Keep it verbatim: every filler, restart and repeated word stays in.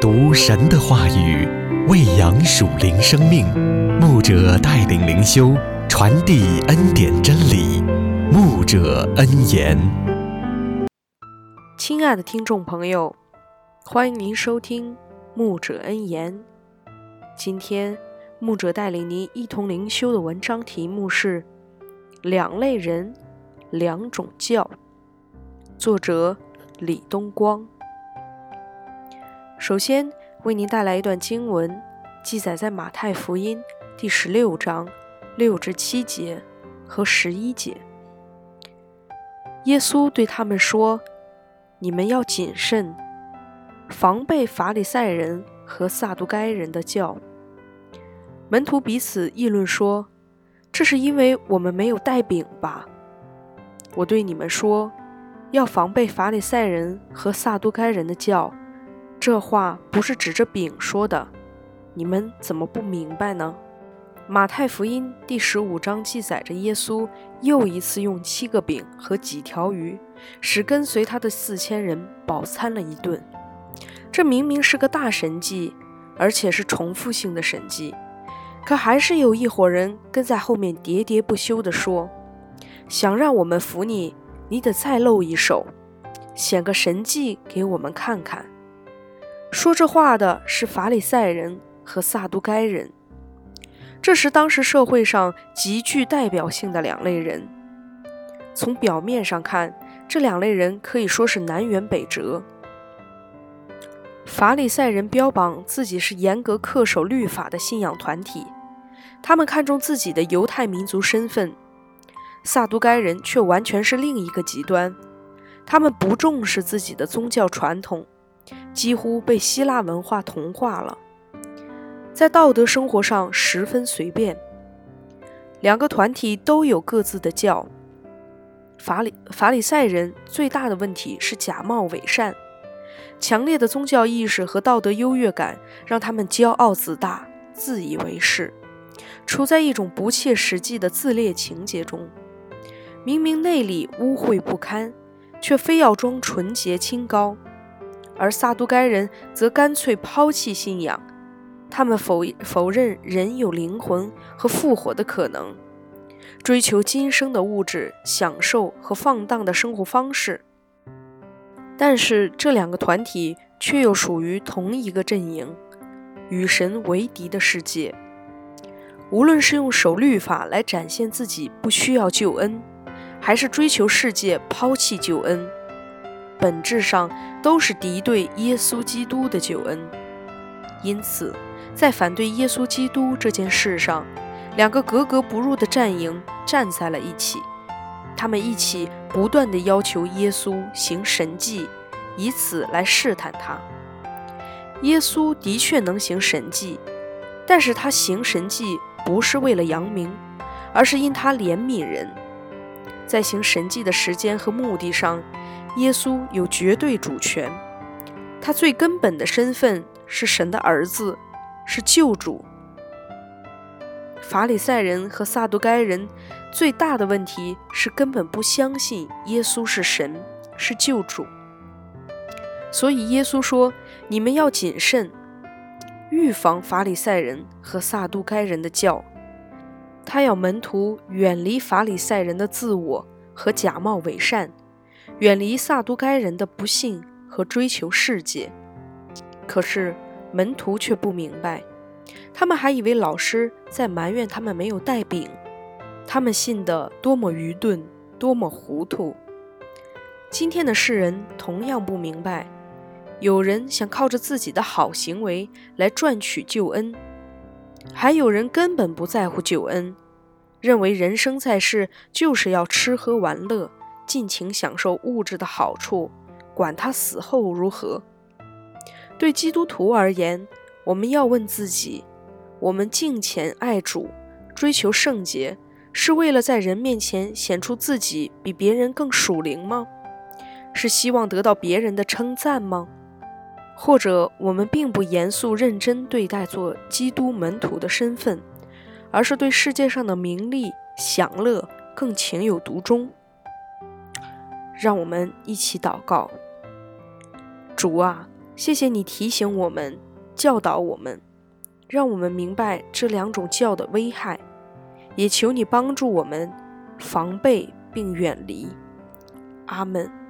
读神的话语，喂养属灵生命。牧者带领灵修，传递恩典真理。牧者恩言。 亲爱的听众朋友，欢迎您收听牧者恩言。今天牧者带领您一同灵修的文章题目是两类人，两种教，作者李东光。首先为您带来一段经文，记载在马太福音第十六章六至七节和十一节。耶稣对他们说，你们要谨慎，防备法利赛人和撒都该人的教。门徒彼此议论说，这是因为我们没有带饼吧？我对你们说，要防备法利赛人和撒都该人的教。这话不是指着饼说的，你们怎么不明白呢？马太福音第十五章记载着耶稣又一次用七个饼和几条鱼，使跟随他的四千人饱餐了一顿。这明明是个大神迹，而且是重复性的神迹，可还是有一伙人跟在后面喋喋不休地说，想让我们服你，你得再露一手，显个神迹给我们看看。说这话的是法利赛人和撒都该人，这是当时社会上极具代表性的两类人。从表面上看，这两类人可以说是南辕北辙。法利赛人标榜自己是严格恪守律法的信仰团体，他们看重自己的犹太民族身份。撒都该人却完全是另一个极端，他们不重视自己的宗教传统，几乎被希腊文化同化了，在道德生活上十分随便。两个团体都有各自的教。法利法利赛人最大的问题是假冒伪善，强烈的宗教意识和道德优越感让他们骄傲自大，自以为是，处在一种不切实际的自恋情节中。明明内里污秽不堪，却非要装纯洁清高。而撒都该人则干脆抛弃信仰，他们 否, 否认人有灵魂和复活的可能，追求今生的物质享受和放荡的生活方式。但是这两个团体却又属于同一个阵营，与神为敌的世界。无论是用守律法来展现自己不需要救恩，还是追求世界抛弃救恩，本质上都是敌对耶稣基督的救恩。因此，在反对耶稣基督这件事上，两个格格不入的战营站在了一起。他们一起不断地要求耶稣行神迹，以此来试探他。耶稣的确能行神迹，但是他行神迹不是为了扬名，而是因他怜悯人。在行神迹的时间和目的上，耶稣有绝对主权，他最根本的身份是神的儿子，是救主。法利赛人和撒都该人最大的问题是根本不相信耶稣是神，是救主。所以耶稣说，你们要谨慎，预防法利赛人和撒都该人的教。他要门徒远离法利赛人的自我和假冒伪善，远离撒都该人的不信和追求世界。可是门徒却不明白，他们还以为老师在埋怨他们没有带饼，他们信得多么愚钝，多么糊涂。今天的世人同样不明白，有人想靠着自己的好行为来赚取救恩，还有人根本不在乎救恩，认为人生在世就是要吃喝玩乐，尽情享受物质的好处，管他死后如何。对基督徒而言，我们要问自己，我们敬虔爱主，追求圣洁，是为了在人面前显出自己比别人更属灵吗？是希望得到别人的称赞吗？或者我们并不严肃认真对待做基督门徒的身份，而是对世界上的名利享乐更情有独钟？让我们一起祷告。主啊， 谢谢你提醒我们，教导我们，让我们明白这两种教的危害，也求你帮助我们防备并远离。阿们。